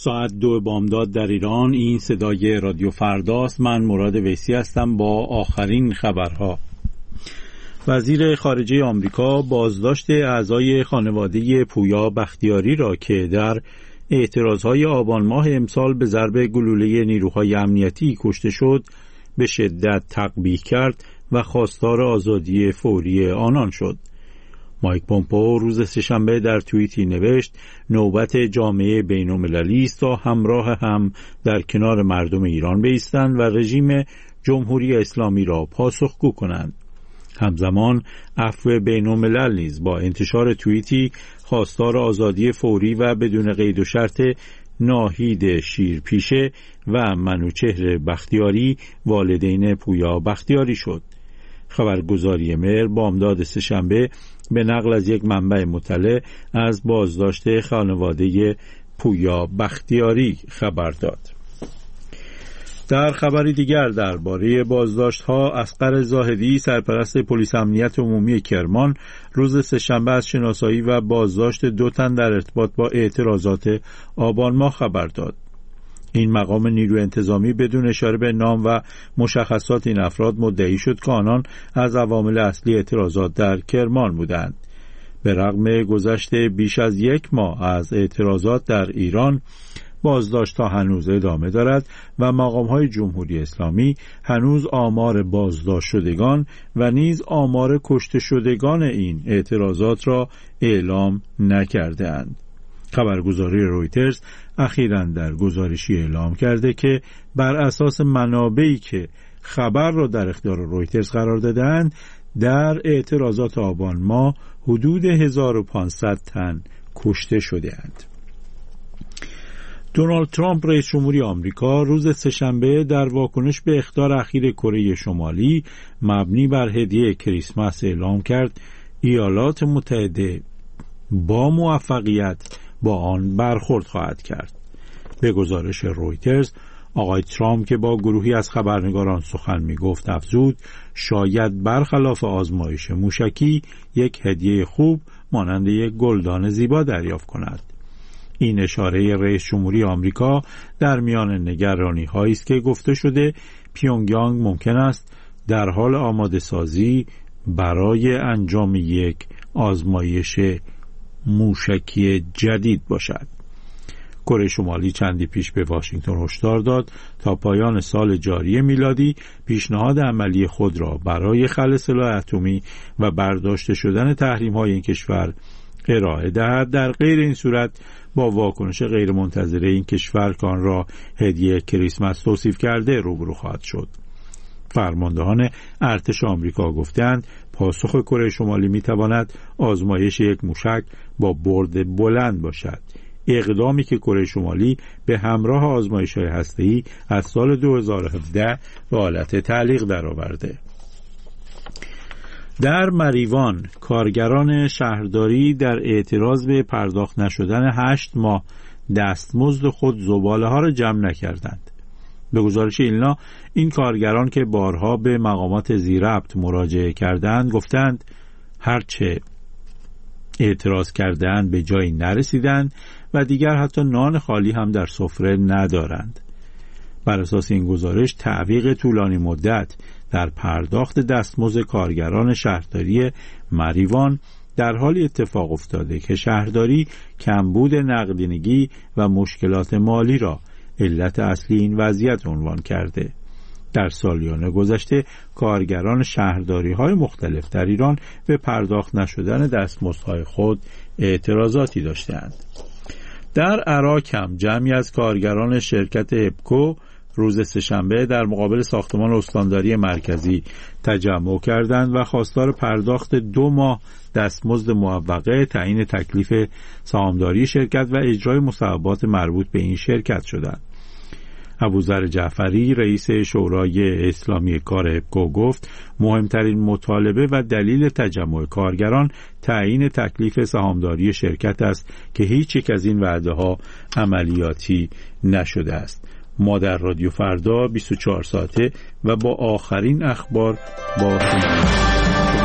ساعت 2 بامداد در ایران. این صدای رادیو فرداست. من مراد ویسی هستم با آخرین خبرها. وزیر خارجه آمریکا بازداشت اعضای خانواده پویا بختیاری را که در اعتراضهای آبان ماه امسال به ضرب گلوله نیروهای امنیتی کشته شد به شدت تقبیح کرد و خواستار آزادی فوری آنان شد. مایک پومپئو روز سه‌شنبه در توییتی نوشت نوبت جامعه بین‌المللی است تا همراه هم در کنار مردم ایران بایستند و رژیم جمهوری اسلامی را پاسخگو کنند. همزمان عفو بین‌الملل نیز با انتشار توییتی خواستار آزادی فوری و بدون قید و شرط ناهید شیرپیشه و منوچهر بختیاری والدین پویا بختیاری شد. خبرگزاری مهر بامداد سه‌شنبه به نقل از یک منبع مطلع از بازداشت خانواده پویا بختیاری خبر داد. در خبری دیگر درباره بازداشت‌ها، اصغر زاهدی سرپرست پلیس امنیت عمومی کرمان روز سه‌شنبه از شناسایی و بازداشت 2 تن در ارتباط با اعتراضات آبان ماه خبر داد. این مقام نیروی انتظامی بدون اشاره به نام و مشخصات این افراد مدعی شد که آنان از عوامل اصلی اعتراضات در کرمان بودند. به رغم گذشت بیش از 1 ماه از اعتراضات در ایران، بازداشت‌ها هنوز ادامه دارد و مقام‌های جمهوری اسلامی هنوز آمار بازداشت شدگان و نیز آمار کشته شدگان این اعتراضات را اعلام نکرده‌اند. خبرگزاری رویترز اخیراً در گزارشی اعلام کرده که بر اساس منابعی که خبر را در اختیار رویترز قرار دادند، در اعتراضات آبان ماه حدود 1500 تن کشته شده‌اند. دونالد ترامپ رئیس جمهوری آمریکا روز سه‌شنبه در واکنش به اخطار اخیر کره شمالی مبنی بر هدیه کریسمس اعلام کرد ایالات متحده با موفقیت با آن برخورد خواهد کرد. به گزارش رویترز، آقای ترامپ که با گروهی از خبرنگاران سخن می‌گفت افزود شاید برخلاف آزمایش موشکی یک هدیه خوب مانند یک گلدان زیبا دریافت کند. این اشاره رئیس جمهوری آمریکا در میان نگرانی‌هایی است که گفته شده پیونگیانگ ممکن است در حال آماده سازی برای انجام یک آزمایش موشکی جدید باشد. کره شمالی چندی پیش به واشنگتن هشدار داد تا پایان سال جاری میلادی پیشنهاد عملی خود را برای خلع سلاح اتمی و برداشته شدن تحریم‌های این کشور ارائه دهد. در غیر این صورت با واکنش غیرمنتظره این کشور که آن را هدیه کریسمس توصیف کرده روبرو خواهد شد. فرماندهان ارتش آمریکا گفتند پاسخ کره شمالی میتواند آزمایش یک موشک با برد بلند باشد، اقدامی که کره شمالی به همراه آزمایش‌های هسته‌ای از سال 2017 به حالت تعلیق درآورده. در مریوان کارگران شهرداری در اعتراض به پرداخت نشدن 8 ماه دستمزد خود زباله‌ها را جمع نکردند. به گزارش ایلنا، این کارگران که بارها به مقامات ذی‌ربط مراجعه کردند گفتند هرچه اعتراض کردند به جایی نرسیدند و دیگر حتی نان خالی هم در سفره ندارند. بر اساس این گزارش تعویق طولانی مدت در پرداخت دستمزد کارگران شهرداری مریوان در حالی اتفاق افتاده که شهرداری کمبود نقدینگی و مشکلات مالی را علت اصلی این وضعیت عنوان کرده. در سالیان گذشته کارگران شهرداری‌های مختلف در ایران به پرداخت نشدن دستمزدهای خود اعتراضاتی داشتند. در عراق هم جمعی از کارگران شرکت هپکو روز سه‌شنبه در مقابل ساختمان استانداری مرکزی تجمع کردند و خواستار پرداخت 2 ماه دستمزد موقته، تعیین تکلیف سهامداری شرکت و اجرای مصوبات مربوط به این شرکت شدند. ابوذر جعفری رئیس شورای اسلامی کار هپکو گفت مهمترین مطالبه و دلیل تجمع کارگران تعیین تکلیف سهامداری شرکت است که هیچ یک از این وعده‌ها عملیاتی نشده است. ما در رادیو فردا 24 ساعته و با آخرین اخبار با